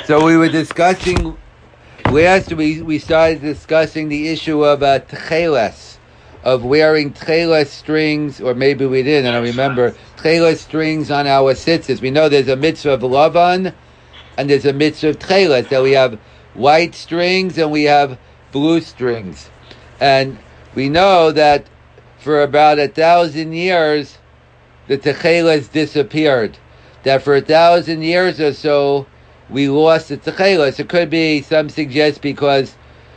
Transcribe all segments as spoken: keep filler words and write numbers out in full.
So we were discussing last we we started discussing the issue of uh, tcheles, of wearing tcheles strings, or maybe we didn't. I don't remember tcheles strings on our tzitzis. We know there's a mitzvah of lavan, and there's a mitzvah of tcheles. That we have white strings and we have blue strings, and we know that for about a thousand years the tcheles disappeared. That for a thousand years or so we lost the tcheles. It could be, some suggest, because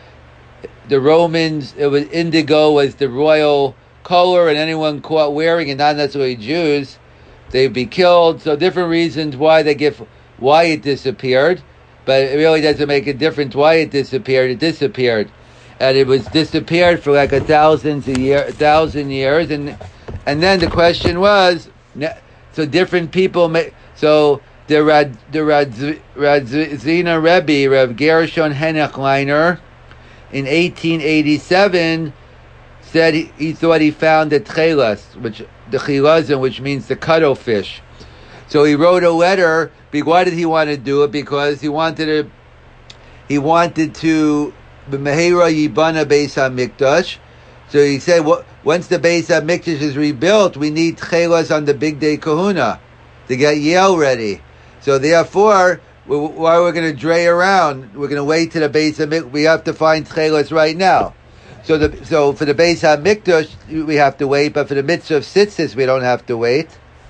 the Romans, it was indigo was the royal color, and anyone caught wearing it, not necessarily Jews, they'd be killed. So different reasons why they give why it disappeared, but it really doesn't make a difference why it disappeared. It disappeared, and it was disappeared for like a thousand a year, a thousand years, and and then the question was, so different people may so. The Rad, the Rad, Radzina Rebbe, Rav Gershon Henochleiner, in eighteen eighty-seven, said he, he thought he found the tchelas, which the chilazim, which means the cuttlefish. So he wrote a letter. Why did he want to do it? Because he wanted to. He wanted to b'mehera yibana beis hamikdash. So he said, well, once the beis hamikdash is rebuilt, we need tchelas on the big day kahuna to get Yale ready. So therefore, why we're going to dray around? We're going to wait to the Beis HaMikdash. We have to find tchelas right now. So the so for the Beis HaMikdash we have to wait, but for the mitzvah of tzitzis we don't have to wait.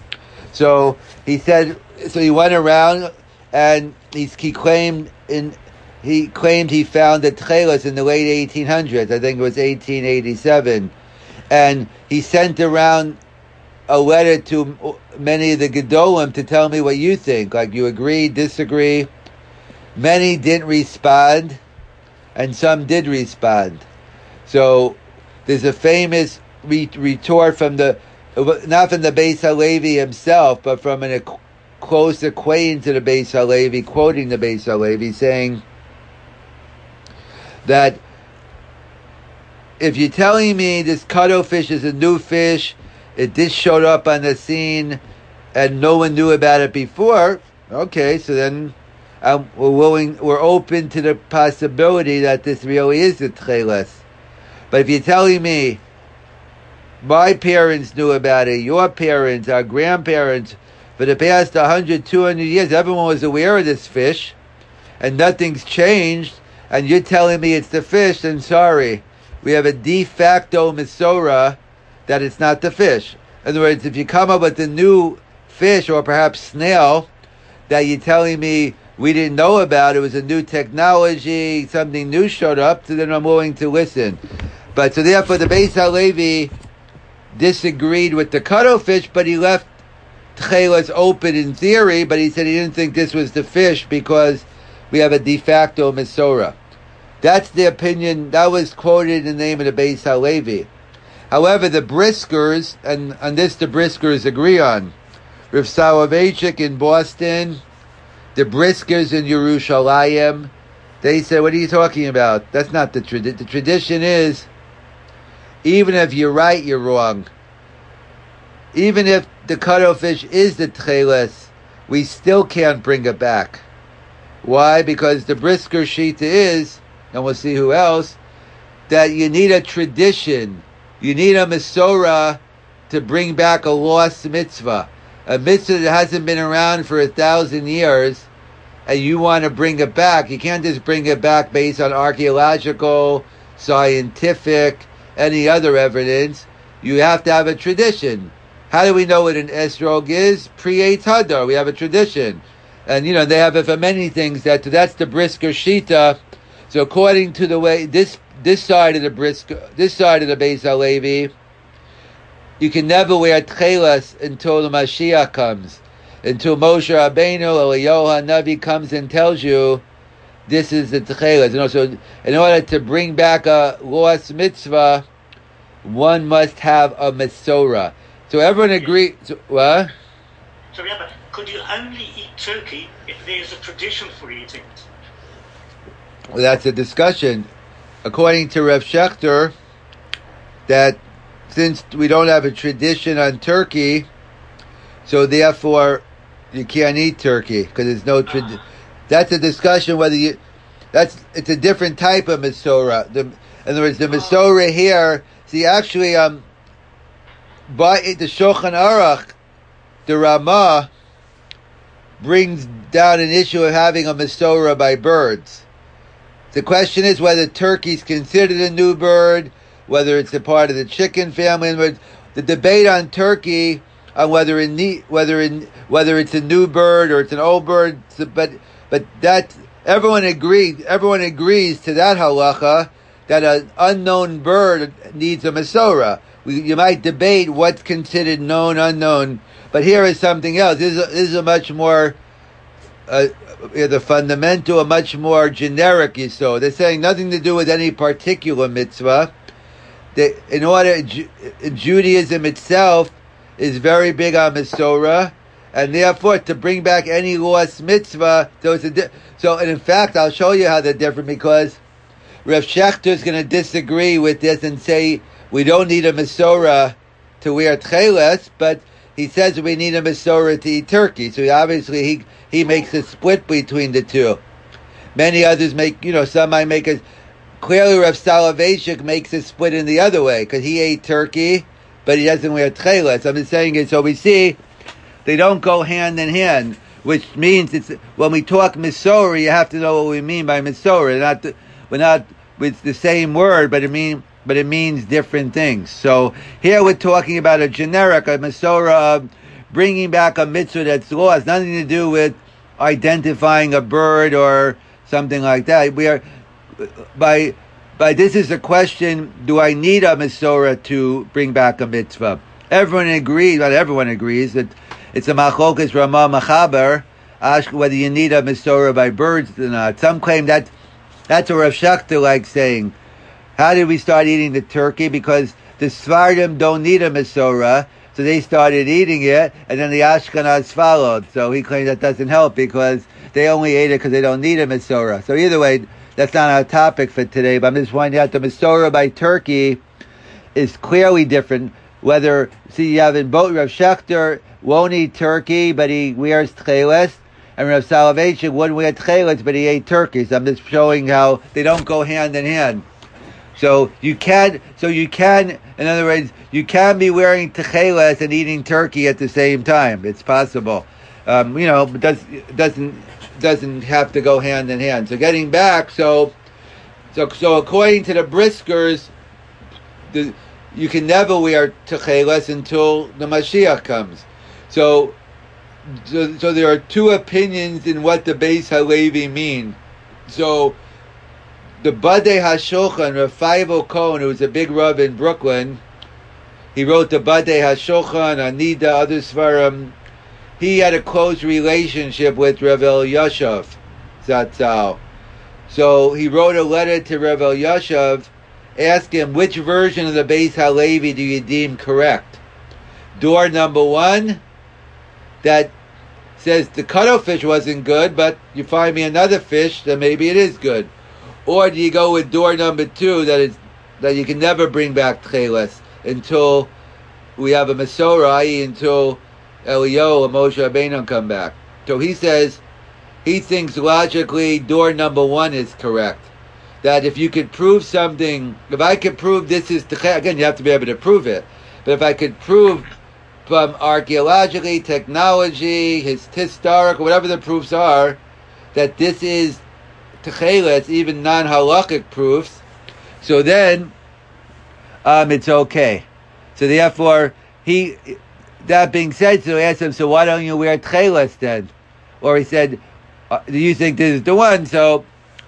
So he said. So he went around and he, he claimed in he claimed he found the tchelas in the late eighteen hundreds. I think it was eighteen eighty-seven, and he sent around a letter to many of the Gedolim to tell me what you think. Like, you agree, disagree. Many didn't respond, and some did respond. So there's a famous re- retort from the, not from the Beis Halevi himself, but from an, a close acquaintance to the Beis Halevi, quoting the Beis Halevi, saying that if you're telling me this cuttlefish is a new fish, it just showed up on the scene, and no one knew about it before. Okay, so then um, we're willing, we're open to the possibility that this really is a tcheles. But if you're telling me my parents knew about it, your parents, our grandparents, for the past one hundred, two hundred years, everyone was aware of this fish, and nothing's changed, and you're telling me it's the fish, then sorry, we have a de facto Masorah that it's not the fish. In other words, if you come up with a new fish, or perhaps snail, that you're telling me we didn't know about, it was a new technology, something new showed up, so then I'm willing to listen. But so therefore the Beis Halevi disagreed with the cuttlefish, but he left tchelas open in theory, but he said he didn't think this was the fish because we have a de facto Masorah. That's the opinion, that was quoted in the name of the Beis Halevi. However, the Briskers, and on this the Briskers agree on, Rav Soloveitchik in Boston, the Briskers in Yerushalayim, they say, what are you talking about? That's not the tradition. The tradition is, even if you're right, you're wrong. Even if the cuttlefish is the tcheles, we still can't bring it back. Why? Because the Brisker Shita is, and we'll see who else, that you need a tradition. You need a Masorah to bring back a lost mitzvah. A mitzvah that hasn't been around for a thousand years, and you want to bring it back. You can't just bring it back based on archaeological, scientific, any other evidence. You have to have a tradition. How do we know what an esrog is? Pre-Eitz Hadar. We have a tradition. And, you know, they have it for many things. That That's the Brisker Shita. So according to the way, this This side of the Brisker, this side of the Beis Halevi, you can never wear tchelas until the Mashiach comes, until Moshe Rabbeinu or Eliyahu Navi comes and tells you this is the tchelas. You know, so in order to bring back a lost mitzvah, one must have a Masorah. So everyone agrees. So, what? So yeah, but could you only eat turkey if there's a tradition for eating it? Well, that's a discussion. According to Rav Shechter, that since we don't have a tradition on turkey, so therefore you can't eat turkey because there's no tradition. that's a discussion whether you, that's, it's a different type of Masorah. The, in other words, the Masorah here, see actually, um, by the Shulchan Aruch, the Ramah brings down an issue of having a Masorah by birds. The question is whether turkey is considered a new bird, whether it's a part of the chicken family. The debate on turkey, on whether it need, whether in whether it's a new bird or it's an old bird, but but that everyone agrees. Everyone agrees to that halacha that an unknown bird needs a Masorah. We, you might debate what's considered known, unknown, but here is something else. This is a, this is a much more uh, the fundamental, a much more generic yisod. They're saying nothing to do with any particular mitzvah. They, in order, Ju- Judaism itself is very big on Masorah, and therefore to bring back any lost mitzvah, so it's a di- so. And in fact, I'll show you how they're different, because Rav Shechter is going to disagree with this and say we don't need a Masorah to wear tcheles, but he says we need a Masorah to eat turkey. So he, obviously he he makes a split between the two. Many others make, you know, some might make a, clearly Rav Soloveitchik makes a split in the other way, because he ate turkey, but he doesn't wear tcheles. I'm just saying it, so we see they don't go hand in hand, which means it's, when we talk Masorah, you have to know what we mean by Masorah. Not the, we're not with the same word, but it mean but it means different things. So here we're talking about a generic, a Masorah of bringing back a mitzvah that's lost, nothing to do with identifying a bird or something like that. We are by by this is a question: do I need a Masorah to bring back a mitzvah? Everyone agrees. Not everyone agrees that it's a machlokas Ramah Machaber. Ask whether you need a Masorah by birds or not. Some claim that that's what Rav Shechter likes saying. How did we start eating the turkey? Because the Sfardim don't need a Masorah, so they started eating it, and then the Ashkenaz followed. So he claims that doesn't help because they only ate it because they don't need a Masorah. So either way, that's not our topic for today, but I'm just pointing out the Masorah by turkey is clearly different. Whether, see, you have in both, Rav Shechter won't eat turkey, but he wears tcheles, and Rav Soloveitchik wouldn't wear tcheles, but he ate turkey. So I'm just showing how they don't go hand in hand. So you can, so you can, in other words, you can be wearing tcheles and eating turkey at the same time. It's possible. Um, you know, it, does, it doesn't doesn't have to go hand in hand. So getting back, so so so according to the Briskers, the, you can never wear tcheles until the Mashiach comes. So, so so there are two opinions in what the Beis Halevi mean. So the Badei HaShulchan, Rav Feivel Cohen, who was a big Rav in Brooklyn, he wrote the Badei HaShulchan, Anida, other Svarim. He had a close relationship with Rav Elyashiv Zatzal. So he wrote a letter to Rav Elyashiv, asking him, which version of the Beis Halevi do you deem correct? Door number one, that says the cuttlefish wasn't good, but you find me another fish, then maybe it is good. Or do you go with door number two, that is that you can never bring back tcheles until we have a Masorah, that is until Eliyahu and Moshe Rabbeinu come back. So he says, he thinks logically door number one is correct. That if you could prove something, if I could prove this is tcheles, again, you have to be able to prove it. But if I could prove from archaeologically, technology, his historic, whatever the proofs are, that this is tcheles, even non-halachic proofs, so then um, it's okay. So therefore, he, that being said, so he asked him, so why don't you wear tcheles then? Or he said, uh, do you think this is the one? So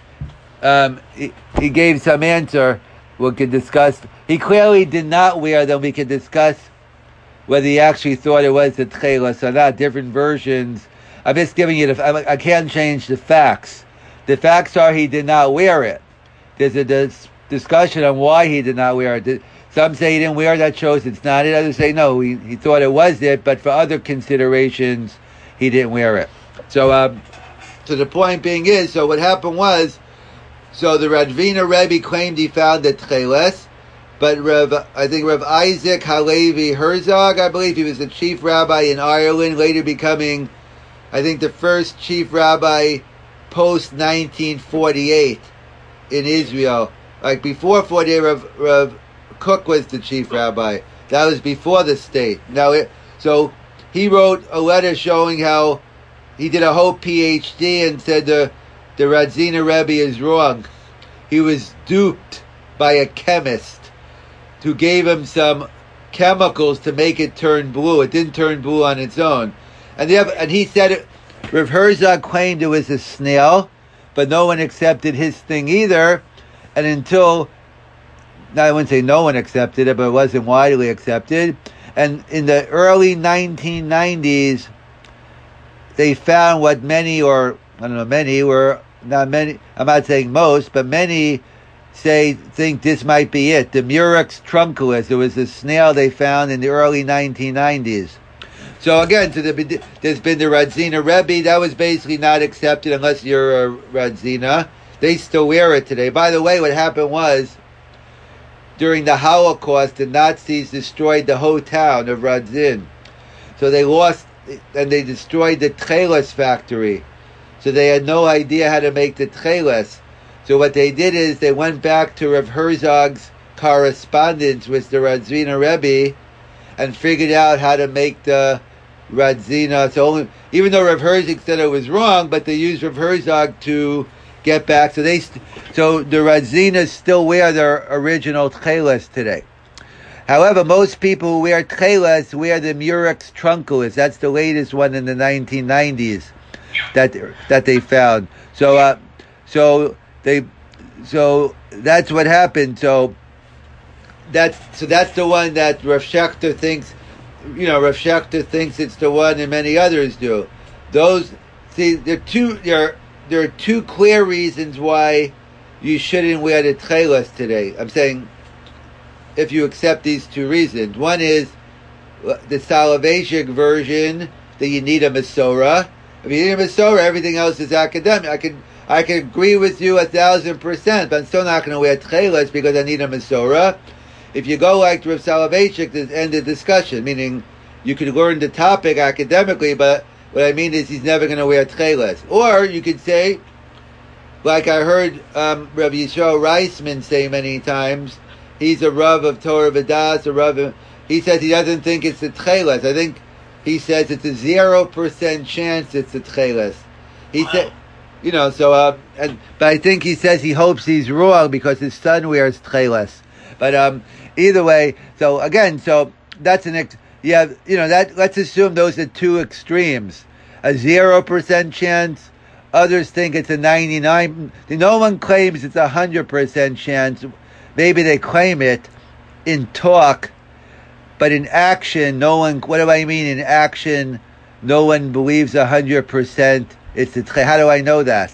um, he, he gave some answer we could discuss. He clearly did not wear them. We could discuss whether he actually thought it was the tcheles or not. Different versions. I'm just giving you the, I, I can't change the facts. The facts are he did not wear it. There's a dis- discussion on why he did not wear it. Some say he didn't wear it, that shows it's not it. Others say no, he, he thought it was it, but for other considerations, he didn't wear it. So, um, so the point being is, so what happened was, so the Radvina Rebbe claimed he found the tcheles, but Rev, I think Rev Isaac Halevi Herzog, I believe he was the chief rabbi in Ireland, later becoming, I think, the first chief rabbi post nineteen forty-eight in Israel. Like before forty-eight, Rav, Rav Kook was the chief rabbi. That was before the state. Now, it, so he wrote a letter showing how he did a whole P H D and said the the Radzina Rebbe is wrong. He was duped by a chemist who gave him some chemicals to make it turn blue. It didn't turn blue on its own. And the other, and he said it, Rav Herzog claimed it was a snail, but no one accepted his thing either. And until, now I wouldn't say no one accepted it, but it wasn't widely accepted. And in the early nineteen nineties, they found what many, or I don't know, many were, not many, I'm not saying most, but many say, think this might be it. The Murex trunculus. It was a snail they found in the early nineteen nineties. So again, to the, there's been the Radzina Rebbe. That was basically not accepted unless you're a Radzina. They still wear it today. By the way, what happened was, during the Holocaust, the Nazis destroyed the whole town of Radzin. So they lost, and they destroyed the Tcheles factory. So they had no idea how to make the Tcheles. So what they did is they went back to Rav Herzog's correspondence with the Radzina Rebbe and figured out how to make the Radzina. So only, even though Rav Herzog said it was wrong, but they used Rav Herzog to get back. So they, so the Radzinas still wear their original Tcheles today. However, most people who wear Tcheles wear the Murex trunculus. That's the latest one in the nineteen nineties that that they found. So, uh, so they, so that's what happened. So that's so that's the one that Rav Shechter thinks. You know, Rav Shechter thinks it's the one, and many others do. Those, see, there are two. There, there are two clear reasons why you shouldn't wear the Tcheles today. I'm saying, if you accept these two reasons. One is the Soloveitchik version that you need a Masorah. If you need a Masorah, everything else is academic. I can I can agree with you a thousand percent, but I'm still not going to wear Tcheles because I need a Masorah. If you go like Rav Soloveitchik, there's end of discussion, meaning you could learn the topic academically, but what I mean is he's never going to wear Tcheles. Or you could say, like I heard um, Rav Yisrael Reisman say many times, he's a Rav of Torah V'das, a Rav of, he says he doesn't think it's the Tcheles. I think he says it's a zero percent chance it's the Tcheles. He wow. said, you know, so, uh, and, but I think he says he hopes he's wrong because his son wears Tcheles. But um, either way, so again, so that's an, ex- yeah, you know, that, let's assume those are two extremes. A zero percent chance, others think it's a ninety-nine, no one claims it's a one hundred percent chance. Maybe they claim it in talk, but in action, no one, what do I mean in action? No one believes one hundred percent it's the, how do I know that?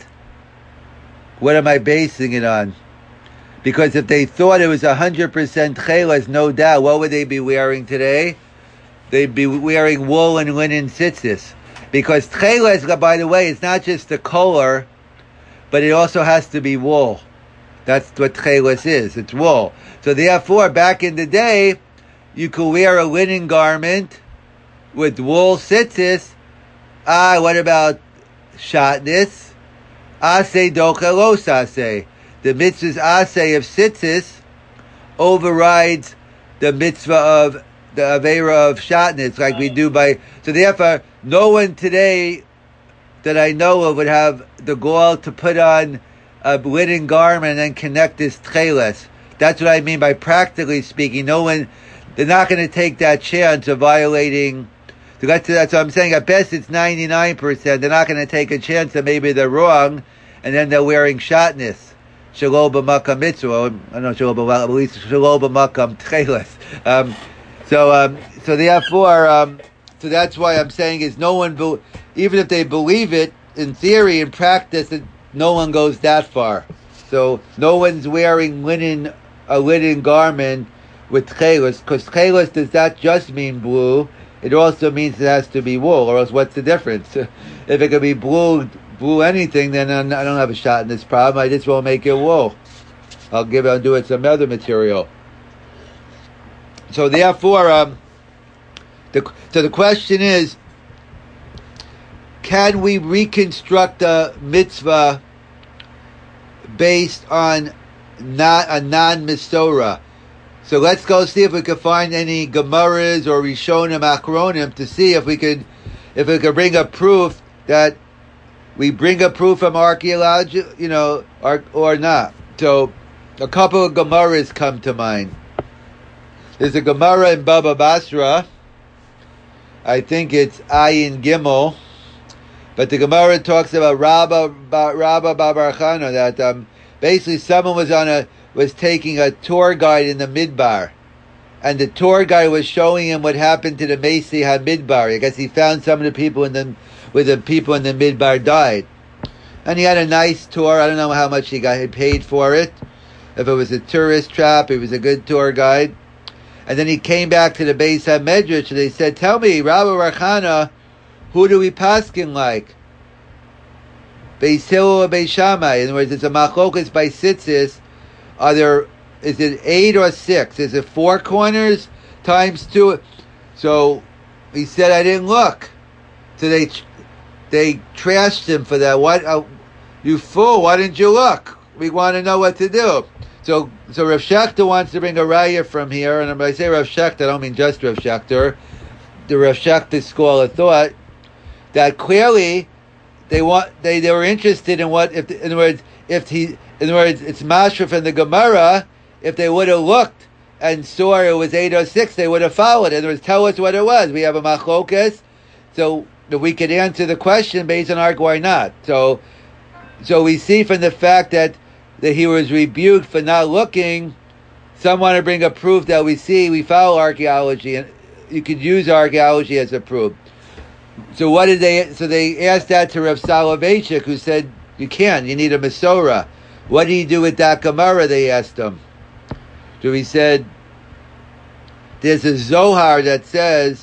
What am I basing it on? Because if they thought it was one hundred percent Tcheles, no doubt, what would they be wearing today? They'd be wearing wool and linen tzitzis. Because Tcheles, by the way, it's not just the color, but it also has to be wool. That's what Tcheles is. It's wool. So therefore, back in the day, you could wear a linen garment with wool tzitzis. Ah, what about shatnez? Aseh docha los aseh. The mitzvah's aseh of tzitzis overrides the mitzvah of the avera of shatnez, like we do by. So therefore, no one today that I know of would have the gall to put on a linen garment and then connect this tcheles. That's what I mean by practically speaking. No one, they're not going to take that chance of violating. So that's, that's what I'm saying. At best, it's ninety-nine percent. They're not going to take a chance that maybe they're wrong, and then they're wearing shatnez. Shalom b'makam mitzvah. I don't know shalom b'makam, at least shalom b'makam tcheles. Um, so, um, so therefore, um, so that's why I'm saying is no one, be, even if they believe it in theory, in practice, it, no one goes that far. So no one's wearing linen, a linen garment with tcheles, because tcheles does not just mean blue. It also means it has to be wool, or else what's the difference? If it could be blue, blue anything, then I don't have a shot in this problem. I just won't make it wool. I'll give it, I'll do it some other material. So therefore, um, the, so the question is, can we reconstruct a mitzvah based on not a non-Misora? So let's go see if we can find any Gemaras or Rishonim Achronim to see if we could, if we could bring a proof that we bring a proof from archaeology, you know, or, or not. So a couple of Gemaras come to mind. There's a Gemara in Baba Basra. I think it's Ayin Gimel. But the Gemara talks about Rabba, Rabba Bar Chana, that um, basically someone was on a, was taking a tour guide in the Midbar. And the tour guide was showing him what happened to the Mesi HaMidbar. I guess he found some of the people in the, where the people in the Midbar died. And he had a nice tour. I don't know how much he got he paid for it. If it was a tourist trap, it was a good tour guide. And then he came back to the Beis HaMedrash and they said, tell me, Rabba Bar Chana, who do we paskin like? Beis Hillel or Beis Shammai? In other words, it's a machlokas by sitzis. Are there, is it eight or six? Is it four corners times two? So he said, I didn't look. So they they trashed him for that. What, uh, you fool, why didn't you look? We want to know what to do. So so Rav Shechter wants to bring a raya from here, and when I say Rav Shechter, I don't mean just Rav Shechter. The Rav Shechter school of thought that clearly they want they, they were interested in what, if in other words, if he in other words, it's Mashra from the Gemara. If they would have looked and saw it was eight or six, they would have followed. In other words, tell us what it was. We have a machlokas, so that we could answer the question based on our why not. So, so we see from the fact that that he was rebuked for not looking. Some want to bring a proof that we see we follow archaeology, and you could use archaeology as a proof. So what did they? So they asked that to Rav Soloveitchik, who said you can't. You need a Masorah. What do you do with that Gemara? They asked him. So he said, there's a Zohar that says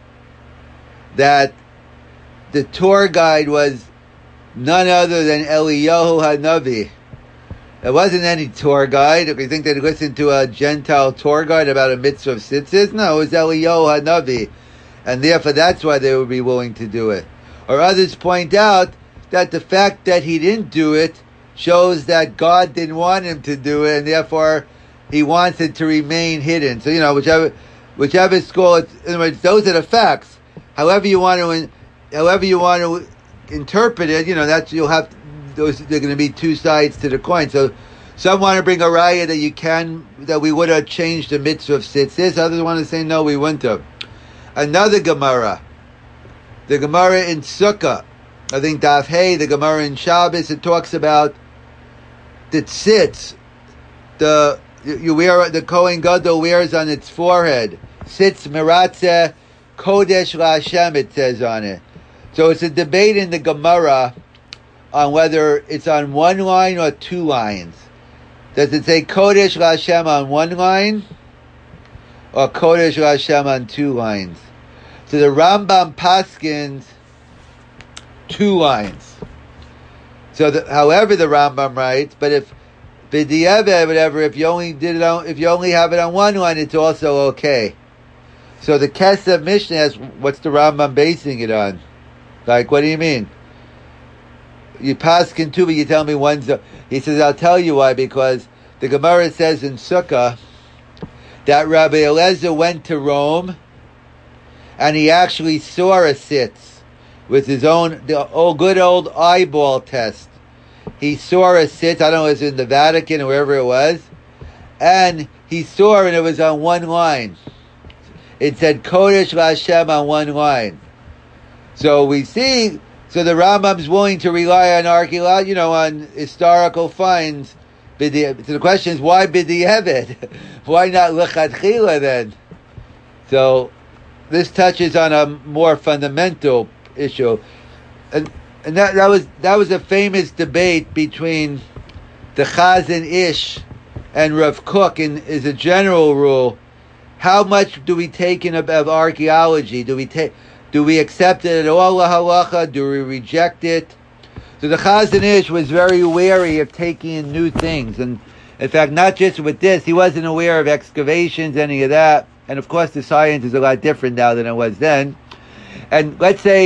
that the tour guide was none other than Eliyahu HaNavi. It wasn't any tour guide. If you think they listened to a Gentile tour guide about a mitzvah of tzitzis, no, it was Eliyahu HaNavi. And therefore that's why they would be willing to do it. Or others point out that the fact that he didn't do it shows that God didn't want him to do it, and therefore he wants it to remain hidden. So, you know, whichever whichever school, it's, in other words, those are the facts. However you want to, however you want to interpret it, you know, that's, you'll have, those, they're going to be two sides to the coin. So some want to bring a raya that you can, that we would have changed the mitzvah of tzitzis. Others want to say, no, we wouldn't have. Another Gemara, the Gemara in Sukkah, I think Daf Hey, the Gemara in Shabbos, it talks about the tzitz, the you wear, the Kohen Gadol wears on its forehead. Tzitz Meratzeh Kodesh LaHashem, it says on it. So it's a debate in the Gemara on whether it's on one line or two lines. Does it say Kodesh LaHashem on one line or Kodesh LaHashem on two lines? So the Rambam paskins two lines. So, the, however, the Rambam writes, but if b'di'eved, whatever, if you only did it on, if you only have it on one line, it's also okay. So the Kesef Mishnah asks, what's the Rambam basing it on? Like, what do you mean? You paskin two, but you tell me one's. A, he says, I'll tell you why, because the Gemara says in Sukkah that Rabbi Eliezer went to Rome and he actually saw a sitz with his own, the old, good old eyeball test. He saw a sitz, I don't know, it was in the Vatican or wherever it was, and he saw it and it was on one line. It said Kodesh LaHashem on one line. So we see, so the Rambam's willing to rely on archaeology, you know, on historical finds. So the question is, why b'di'eved? Why not l'chadchila then? So this touches on a more fundamental issue, and and that that was that was a famous debate between the Chazon Ish and Rav Kook. And is a general rule, how much do we take in of, of archaeology? Do we take? Do we accept it at all, la halacha? Do we reject it? So the Chazon Ish was very wary of taking in new things, and in fact, not just with this, he wasn't aware of excavations, any of that. And of course, the science is a lot different now than it was then. And let's say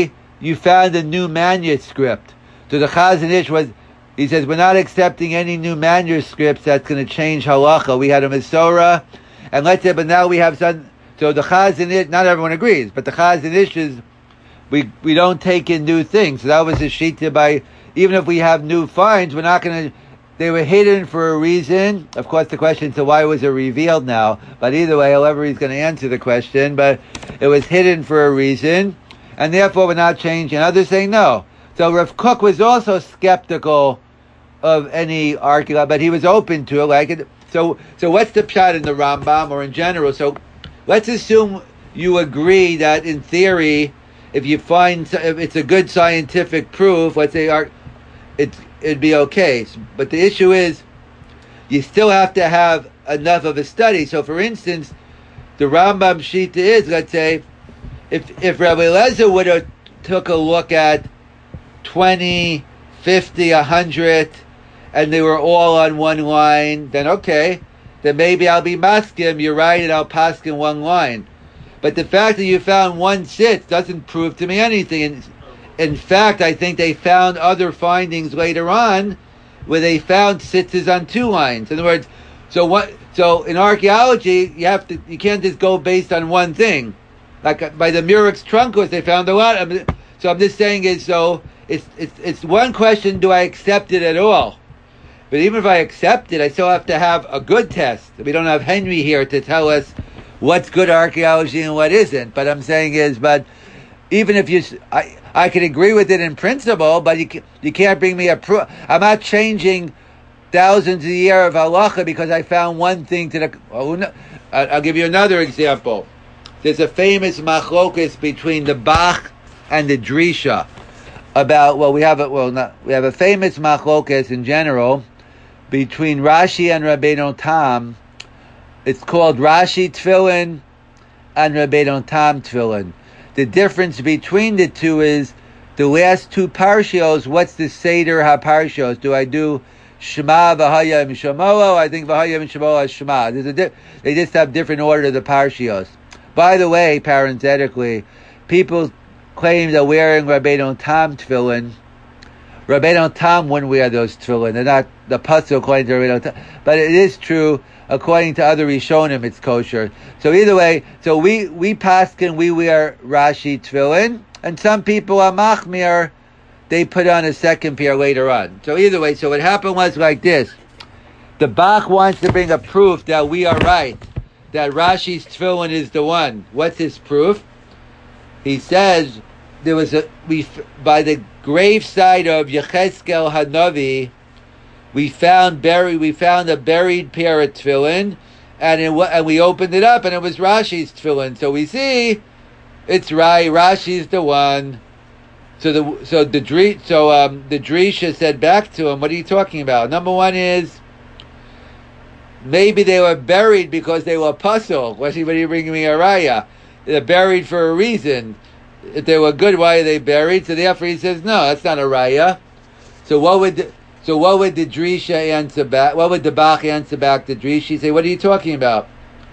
you found a new manuscript. So the Chazon Ish was, he says, we're not accepting any new manuscripts that's going to change halacha. We had a Masorah, and let's say, but now we have some, so the Chazon Ish, not everyone agrees, but the Chazon Ish is, we, we don't take in new things. So that was a shita by, even if we have new finds, we're not going to, they were hidden for a reason. Of course, the question is, so why was it revealed now? But either way, however he's going to answer the question, but it was hidden for a reason, and therefore we're not changing. Others say no. So Rav Kook was also skeptical of any archaeology, but he was open to it. Like it. So, so what's the pshat in the Rambam or in general? So let's assume you agree that in theory, if you find, if it's a good scientific proof, let's say it's, it'd be okay. But the issue is, you still have to have enough of a study. So for instance, the Rambam Shita is, let's say, if if Rabbi Eliezer would have took a look at twenty, fifty, one hundred, and they were all on one line, then okay, then maybe I'll be maskim, you're right, and I'll paskin one line. But the fact that you found one sitz doesn't prove to me anything. In, in fact, I think they found other findings later on where they found sitzes on two lines. In other words, so what? So in archaeology, you have to, you can't just go based on one thing. Like by the Murex Truncus, they found a lot. I mean, so I'm just saying is so it's it's it's one question: do I accept it at all? But even if I accept it, I still have to have a good test. We don't have Henry here to tell us what's good archaeology and what isn't. But I'm saying is, but even if you, I I can agree with it in principle, but you you can't bring me a proof. I'm not changing thousands a year of halacha because I found one thing to the. Oh, no, I'll give you another example. There's a famous machlokas between the Bach and the Drisha about, well, we have a, well, not, we have a famous machlokas in general between Rashi and Rabbeinu Tam. It's called Rashi Tefillin and Rabbeinu Tam Tefillin. The difference between the two is the last two parshios. What's the Seder HaParshios? Do I do Shema v'Haya Mishamoa? I think v'Haya Mishamoa is Shema. There's a di- they just have different order of the parshios. By the way, parenthetically, people claim that wearing Rabbeinu Tam tefillin. Rabbeinu Tam wouldn't wear those tefillin. They're not the pasuk according to Rabbeinu Tam. But it is true, according to other Rishonim, it's kosher. So either way, so we, we paskin, we wear Rashi tefillin, and some people are machmir, they put on a second pair later on. So either way, so what happened was like this. The Bach wants to bring a proof that we are right, that Rashi's tefillin is the one. What's his proof? He says there was a we by the graveside of Yechezkel Hanavi, we found buried we found a buried pair of tefillin, and it, and we opened it up and it was Rashi's tefillin. So we see it's right. Rashi's the one. So the so the Dri, so um, the Drisha said back to him, "What are you talking about? Number one is." Maybe they were buried because they were puzzled. Why are you bringing me a raya? They're buried for a reason. If they were good, why are they buried? So therefore he says, no, that's not a raya. So what would the, so what would the Drisha answer back? What would the Bach answer back to Drisha? Say, what are you talking about?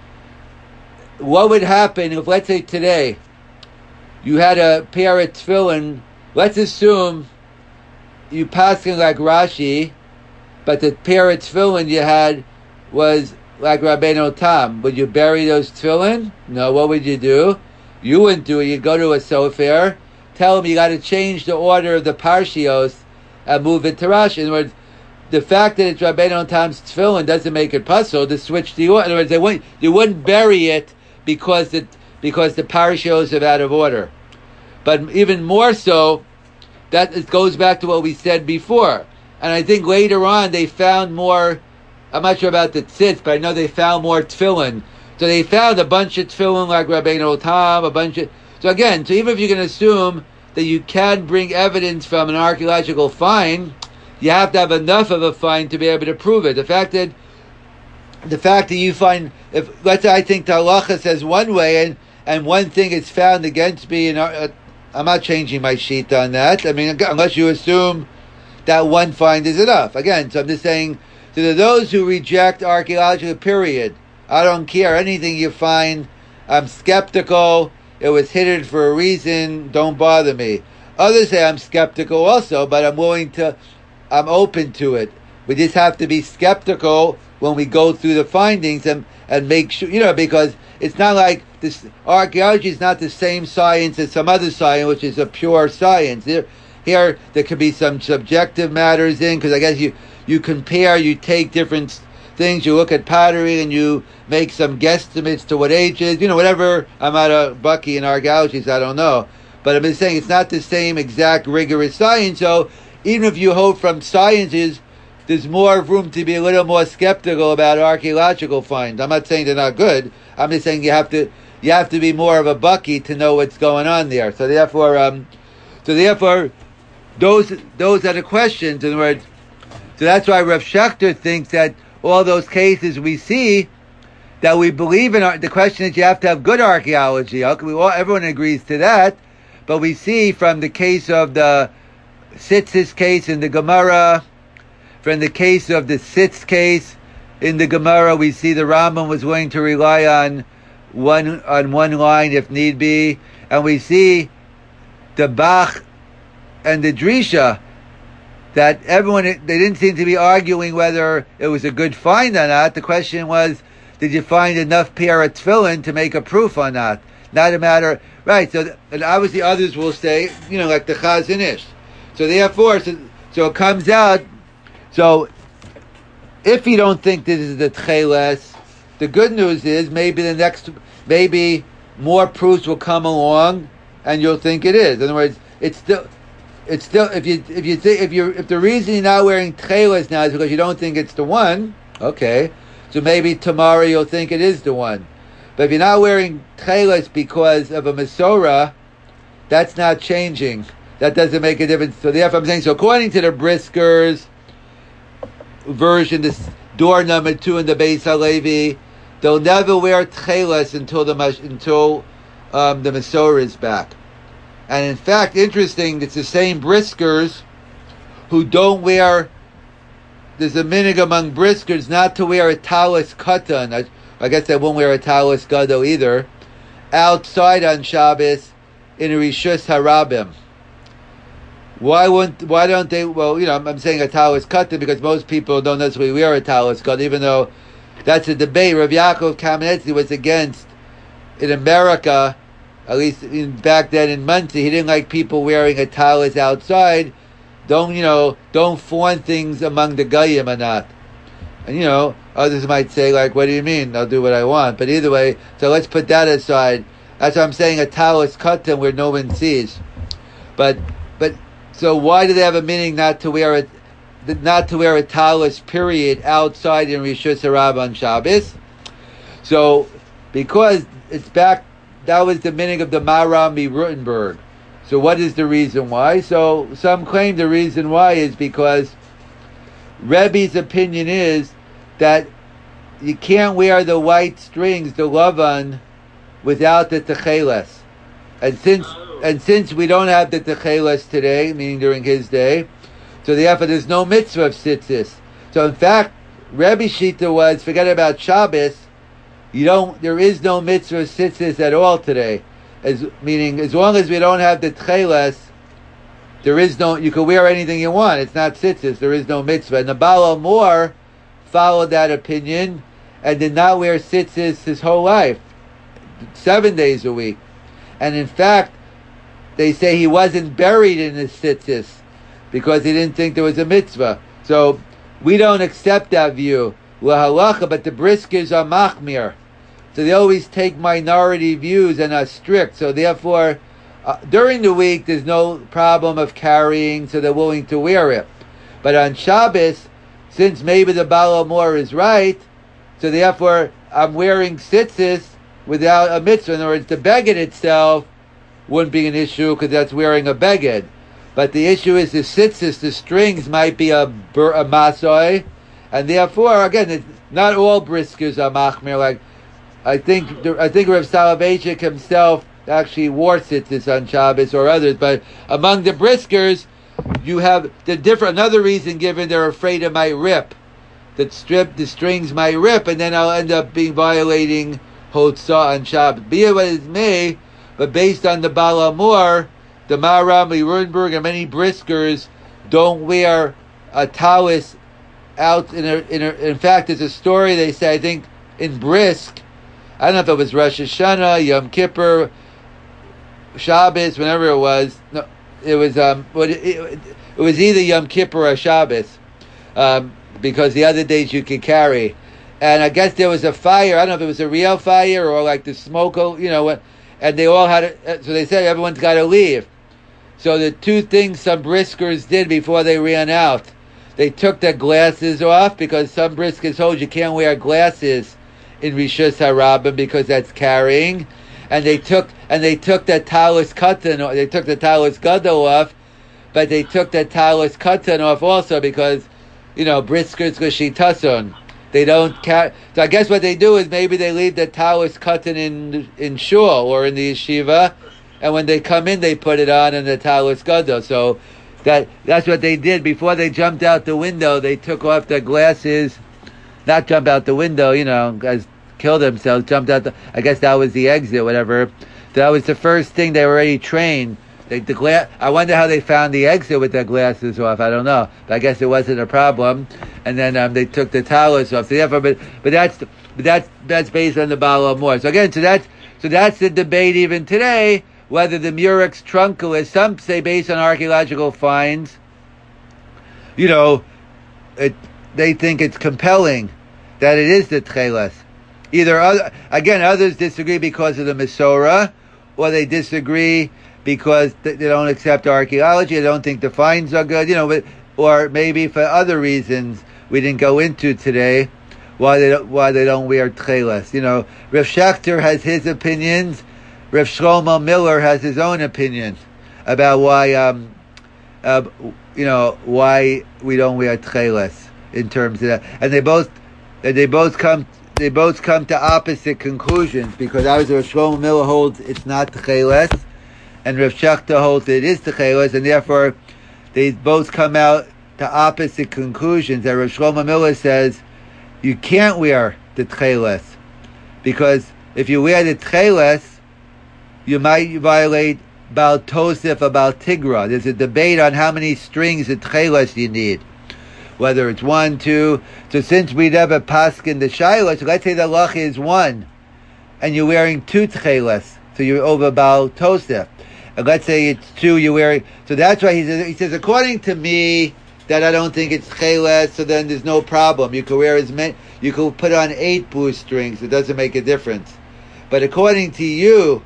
What would happen if, let's say today, you had a pair of tefillin, let's assume you passing like Rashi, but the pair of tefillin you had was like Rabbeinu Tam. Would you bury those tefillin? No. What would you do? You wouldn't do it. You'd go to a sofer, tell him you got to change the order of the parshios and move it to Rashi. In other words, the fact that it's Rabbeinu Tam's tefillin doesn't make it puzzle to switch the order. In other words, they wouldn't, you wouldn't bury it because the because the parshios are out of order. But even more so, that it goes back to what we said before. And I think later on they found more. I'm not sure about the tzitz, but I know they found more tefillin. So they found a bunch of tefillin like Rabbeinu Tam, a bunch of... So again, so even if you can assume that you can bring evidence from an archaeological find, you have to have enough of a find to be able to prove it. The fact that the fact that you find... if let's say I think the halacha says one way, and, and one thing is found against me, and uh, I'm not changing my sheet on that. I mean, unless you assume that one find is enough. Again, so I'm just saying... So to those who reject archaeological period, I don't care anything you find. I'm skeptical. It was hidden for a reason. Don't bother me. Others say I'm skeptical also, but I'm willing to, I'm open to it. We just have to be skeptical when we go through the findings and, and make sure, you know, because it's not like this, archaeology is not the same science as some other science, which is a pure science. Here, here there could be some subjective matters in, because I guess you, you compare, you take different things, you look at pottery and you make some guesstimates to what age is, you know, whatever. I'm not a Bucky in archaeology, so I don't know. But I'm just saying it's not the same exact rigorous science. So even if you hope from sciences, there's more room to be a little more skeptical about archaeological finds. I'm not saying they're not good. I'm just saying you have to you have to be more of a Bucky to know what's going on there. So therefore, um, so therefore, those those are the questions. In other words, so that's why Rav Schechter thinks that all those cases we see that we believe in. The question is, you have to have good archaeology. We all, everyone agrees to that. But we see from the case of the Sitzis case in the Gemara, from the case of the Sitz case in the Gemara, we see the Rambam was willing to rely on one on one line if need be, and we see the Bach and the Drisha that everyone, they didn't seem to be arguing whether it was a good find or not. The question was, did you find enough pair of tefillin to make a proof or not? Not a matter, right? So, and obviously others will say, you know, like the Chazon Ish. So therefore, so, so it comes out. So if you don't think this is the Tcheles, the good news is maybe the next, maybe more proofs will come along, and you'll think it is. In other words, it's still, it's still. If you if you think if you if the reason you're not wearing Tcheles now is because you don't think it's the one, okay. So maybe tomorrow you'll think it is the one. But if you're not wearing Tcheles because of a Masorah, that's not changing. That doesn't make a difference. So therefore I'm saying, so according to the Briskers version, this door number two in the Beis Halevi, they'll never wear Tcheles until the until um, the Masorah is back. And in fact, interesting, it's the same Briskers who don't wear, there's a minhag among Briskers not to wear a talis katan. I, I guess they won't wear a talis gado either, outside on Shabbos in a Rishus Harabim. Why wouldn't? Why don't they? Well, you know, I'm, I'm saying a talis katan because most people don't necessarily wear a talis gado, even though that's a debate. Rav Yaakov Kamenetsky was against in America, at least in, back then in Muncie. He didn't like people wearing a talis outside. Don't, you know, don't fawn things among the Goyim or not. And, you know, others might say, like, what do you mean? I'll do what I want. But either way, so let's put that aside. That's what I'm saying, a talis katan where no one sees. But, but, so why do they have a meaning not to wear a, not to wear a talis, period, outside in Rishus Harabim on Shabbos? So, because it's back, that was the meaning of the Maharam Rutenberg. So what is the reason why? So some claim the reason why is because Rebbe's opinion is that you can't wear the white strings, the lavan, without the techeles. And since and since we don't have the techeles today, meaning during his day, so therefore there's no mitzvah of tzitzis. So in fact, Rebbe's shita was, forget about Shabbos, you don't, there is no mitzvah of tzitzis at all today. As meaning, as long as we don't have the tcheles, there is no, you can wear anything you want. It's not tzitzis. There is no mitzvah. And the Baal HaMor followed that opinion and did not wear tzitzis his whole life, seven days a week. And in fact, they say he wasn't buried in his tzitzis because he didn't think there was a mitzvah. So we don't accept that view, lahalacha. But the Briskers are machmir. So they always take minority views and are strict. So therefore, uh, during the week, there's no problem of carrying, so they're willing to wear it. But on Shabbos, since maybe the Baal HaMor is right, so therefore, I'm wearing tzitzis without a mitzvah. In other words, the beged itself wouldn't be an issue because that's wearing a beged. But the issue is the tzitzis, the strings might be a, bur- a masoi, and therefore, again, it's not all briskers are machmir, like I think I think Rav Soloveitchik himself actually wore tzitzis on Shabbos or others, but among the Briskers, you have the different. Another reason given, they're afraid it might rip, that strip the strings might rip, and then I'll end up being violating Hotzah on Shabbos. Be it what it may, but based on the Baal HaMor, the Maharam, Rurenberg, and many briskers don't wear a talis out in a, in a, in fact, there's a story they say, I think, in Brisk, I don't know if it was Rosh Hashanah, Yom Kippur, Shabbos, whenever it was. No, it was um, it, it, it was either Yom Kippur or Shabbos, um, because the other days you could carry. And I guess there was a fire. I don't know if it was a real fire or like the smoke, you know. And they all had it. So they said everyone's got to leave. So the two things some briskers did before they ran out, they took their glasses off, because some briskers hold you can't wear glasses in Rishus HaRabim because that's carrying. And they took and they took the talis katan, they took the talis gadol off, but they took the talis katan off also because, you know, briskers gashitason. They don't carry. So I guess what they do is maybe they leave the talis katan in in shul or in the yeshiva, and when they come in they put it on in the talis gadol. So that that's what they did before they jumped out the window. They took off their glasses, not jump out the window, you know, guys kill themselves. Jumped out the. I guess that was the exit, whatever. That was the first thing they were already trained. They, the gla- I wonder how they found the exit with their glasses off. I don't know. But I guess it wasn't a problem. And then um, they took the talis off. So therefore, but but that's but that's that's based on the Baal HaMor. So again, so that's so that's the debate even today whether the Murex trunculus. Some say based on archaeological finds. You know, it, they think it's compelling that it is the tcheles. Either other, again, others disagree because of the Mesorah, or they disagree because they don't accept archaeology. They don't think the finds are good, you know, but, or maybe for other reasons we didn't go into today, why they don't, why they don't wear tcheles. You know, Rav Schachter has his opinions. Rav Shlomo Miller has his own opinion about why, um, uh, you know, why we don't wear tcheles in terms of that, and they both, they both come. They both come to opposite conclusions, because obviously Rav Shlomo Miller holds it's not tcheles, and Rav Schachter holds it is tcheles, and therefore they both come out to opposite conclusions. And Rav Shlomo Miller says you can't wear the tcheles, because if you wear the tcheles, you might violate Baal Tosef or Baal Tigra. There's a debate on how many strings of tcheles you need, whether it's one, two. So since we never paskin the shayla, so let's say the lach is one, and you're wearing two tcheles, so you're over Baal Tosef. And let's say it's two, you're wearing. So that's why he says. He says, according to me, that I don't think it's tcheles. So then there's no problem. You could wear as many. You could put on eight bootstrings. It doesn't make a difference. But according to you,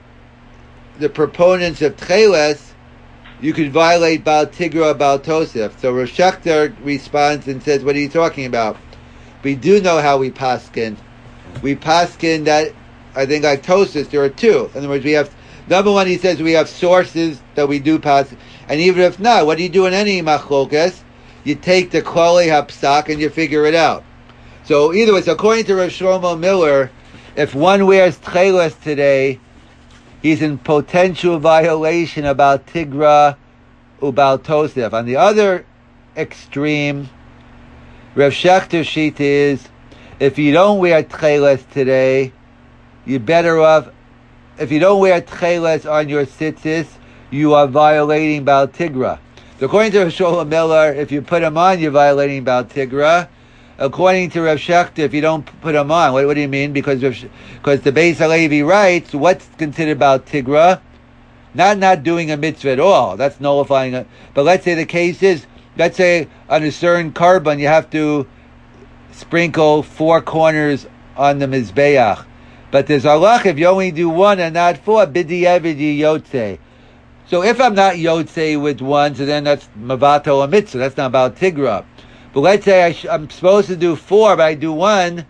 the proponents of tcheles, you could violate Baal Tigra or Baal Tosef. So Rav Schachter responds and says, what are you talking about? We do know how we paskin. We paskin that, I think like Tosef, there are two. In other words, we have, number one, he says we have sources that we do pass. And even if not, what do you do in any machlokas? You take the Klali Hapsak and you figure it out. So either way, according to Rav Shlomo Miller, if one wears tcheles today, he's in potential violation about Tigra ubal Tosef. On the other extreme, Rav Schachter's sheet is, if you don't wear tcheles today, you're better off. If you don't wear tcheles on your tzitzis, you are violating Baal Tigra. So according to Rav Shlomo Miller, if you put them on, you're violating Baal Tigra. According to Rav Schachter, if you don't put them on, what, what do you mean? Because because the Beis Halevi writes, what's considered Baal Tigra? Not not doing a mitzvah at all. That's nullifying it. But let's say the case is, let's say on a certain carbon you have to sprinkle four corners on the mizbeach. But there's halach if you only do one and not four, b'diavad yotze. So if I'm not yotze with one, so then that's mavato a mitzvah. That's not Baal Tigra. But let's say I sh- I'm supposed to do four, but I do one,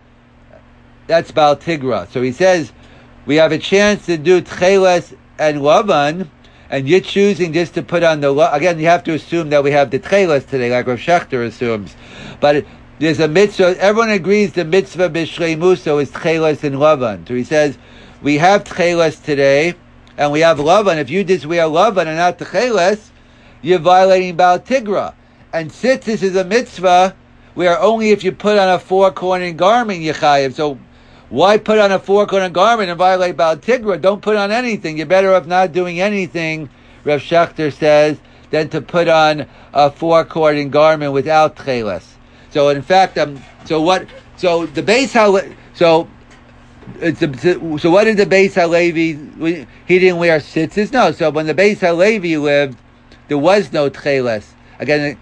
that's Baal Tigra. So he says, we have a chance to do tcheles and lavan, and you're choosing just to put on the, lo- again, you have to assume that we have the tcheles today, like Rav Schachter assumes. But it, there's a mitzvah, everyone agrees the mitzvah b'shrei muso is tcheles and lavan. So he says, we have tcheles today, and we have lavan. If you just wear lavan and not tcheles, you're violating Baal Tigra. And tzitzis is a mitzvah where only if you put on a four-cornered garment you chayiv. So why put on a four-cornered garment and violate Baal Tigra? Don't put on anything. You're better off not doing anything Rav Shechter says, than to put on a four-cordon garment without tcheles. So in fact, um, so what? So the Beis Halevi. So it's a, so what did the Beis Halevi? He didn't wear tzitzis. No. So when the Beis Halevi lived, there was no tcheles. Again,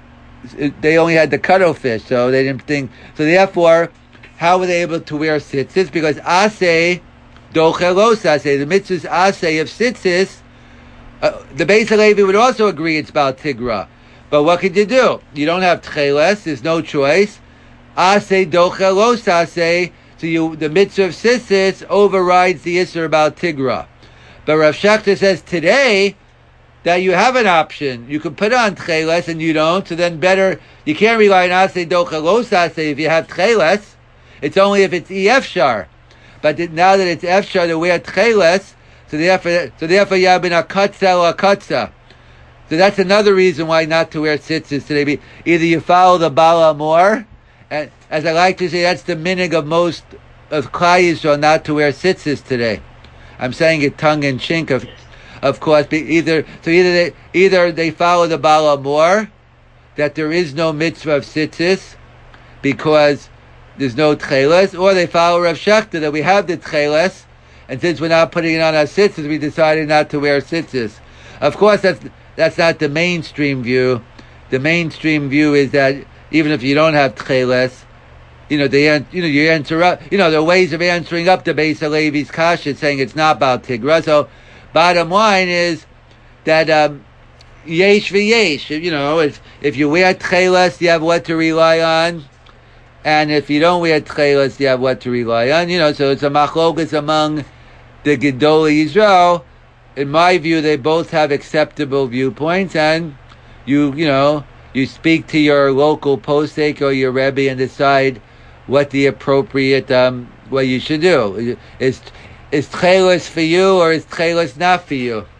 it, they only had the cuttlefish, so they didn't think. So therefore, how were they able to wear tzitzis? Because aseh dochelos aseh, the mitzvah's aseh of tzitzis. Uh, the Beis Halevi would also agree it's about tigra. But what could you do? You don't have tcheles. There's no choice. Aseh dochelos aseh. So you, the mitzvah of tzitzis overrides the issur about tigra. But Rav Shechter says today that you have an option. You can put on tcheles and you don't. So then better, you can't rely on aseh dochelos aseh if you have tcheles. It's only if it's efshar. But now that it's efshar to wear tcheles, so therefore, so therefore you have been a katza or a katza. So that's another reason why not to wear tzitzis today. Either you follow the Bala more, and as I like to say, that's the minig of most of Klal Yisrael not to wear tzitzis today. I'm saying it tongue in cheek, of, of course. Either so either they either they follow the Bala more, that there is no mitzvah of tzitzis because there's no tcheles, or they follow Rav Shechter that we have the tcheles, and since we're not putting it on our tzitzis, we decided not to wear tzitzis. Of course, that's that's not the mainstream view. The mainstream view is that even if you don't have tcheles, you know, they, you know, you answer up, you know, there are ways of answering up the Beis Halevi's kasha, saying it's not about tigra. So, bottom line is that um, yesh v'yesh. You know, if if you wear tcheles, you have what to rely on, and if you don't wear tcheles, you have what to rely on. You know, so it's a machlokas among the Gedolei Yisrael. In my view, they both have acceptable viewpoints, and you, you know, you speak to your local posek or your rebbe and decide what the appropriate um, what you should do. Is is tcheles for you or is tcheles not for you?